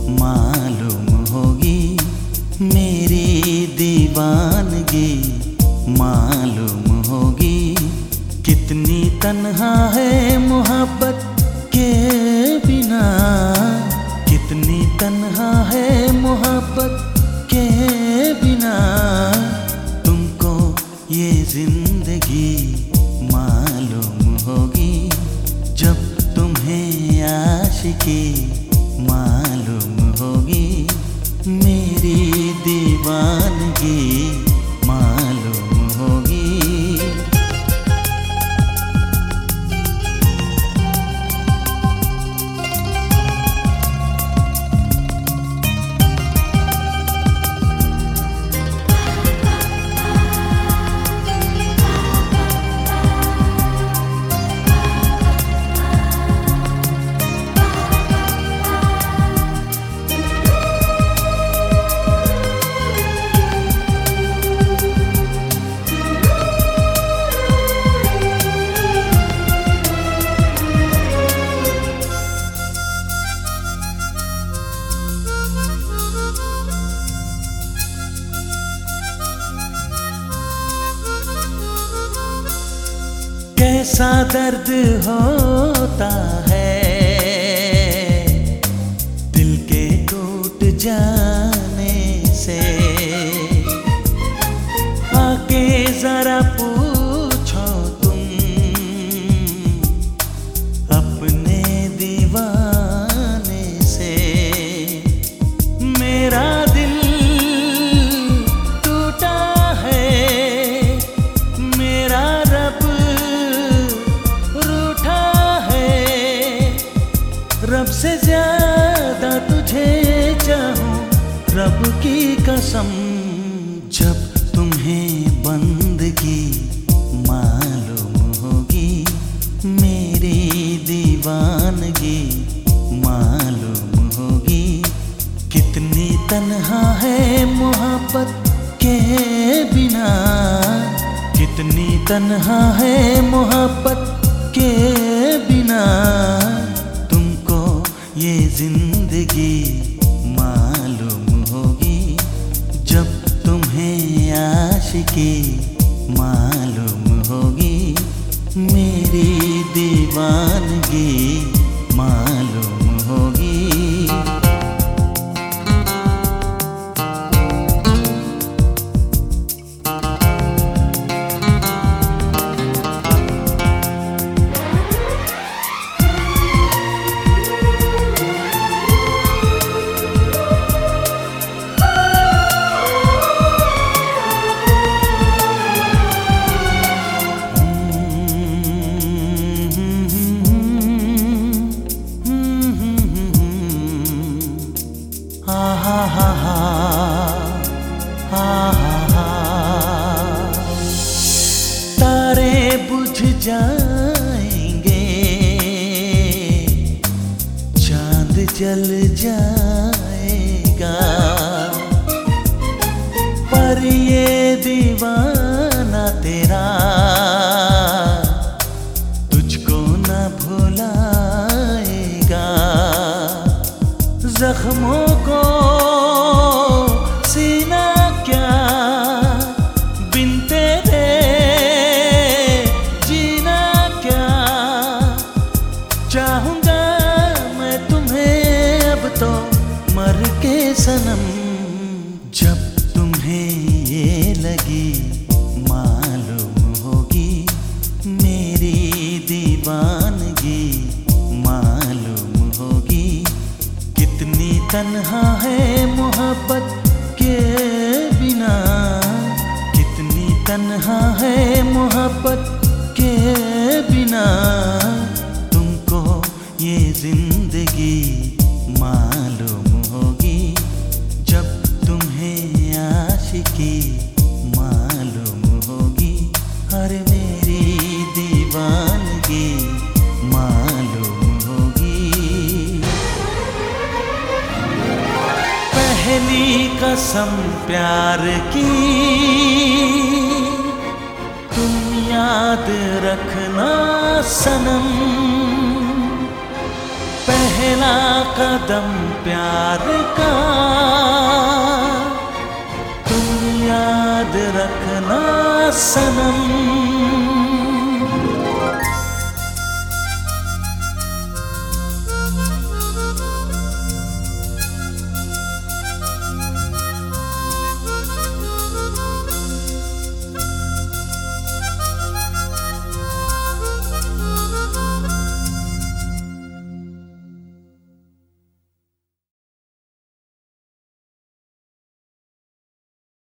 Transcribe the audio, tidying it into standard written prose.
मालूम होगी मेरी दीवानगी, मालूम होगी कितनी तन्हा है मोहब्बत के बिना, कितनी तन्हा है मोहब्बत के बिना। तुमको ये जिंदगी मालूम होगी जब तुम्हें आशिकी मालूम होगी, मेरी दीवानगी मालूम होगी। कैसा दर्द होता है दिल के टूट जाने से, आके जरा पूछो तुम अपने दीवाने से। मेरा दिल टूटा है, मेरा रब रब से ज्यादा तुझे चाहूं, रब की कसम। जब तुम्हें बंदगी मालूम होगी, मेरी दीवानगी मालूम होगी कितनी तन्हा है मोहब्बत के बिना, कितनी तन्हा है मोहब्बत के बिना। ये जिंदगी मालूम होगी जब तुम्हें आशिकी मालूम होगी, मेरी दीवानगी मालूम होगी। तारे बुझ जाएंगे, चांद जल जाएगा, पर ये दीवाना तेरा तुझको न भुलाएगा। जख्मों को सीना क्या बिन तेरे जीना क्या, चाहूंगा मैं तुम्हें अब तो मर के सनम। जब तुम्हें ये लगी मालूम होगी, मेरी दीवानगी मालूम होगी कितनी तन्हा है मोहब्बत के बिना, कितनी तन्हा है मोहब्बत के बिना। तुमको ये जिंदगी मालूम होगी जब तुम्हें आशिकी मालूम होगी, अरे मेरी दीवानगी मालूम होगी। पहली कसम प्यार की तुम याद रखना सनम, पहला पहला कदम प्यार का तुम याद रखना सनम।